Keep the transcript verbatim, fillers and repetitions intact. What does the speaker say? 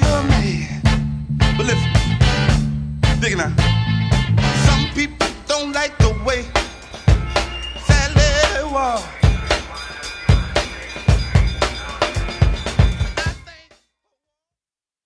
Oh man. But listen, dig it now. Some people don't like the way Sally was.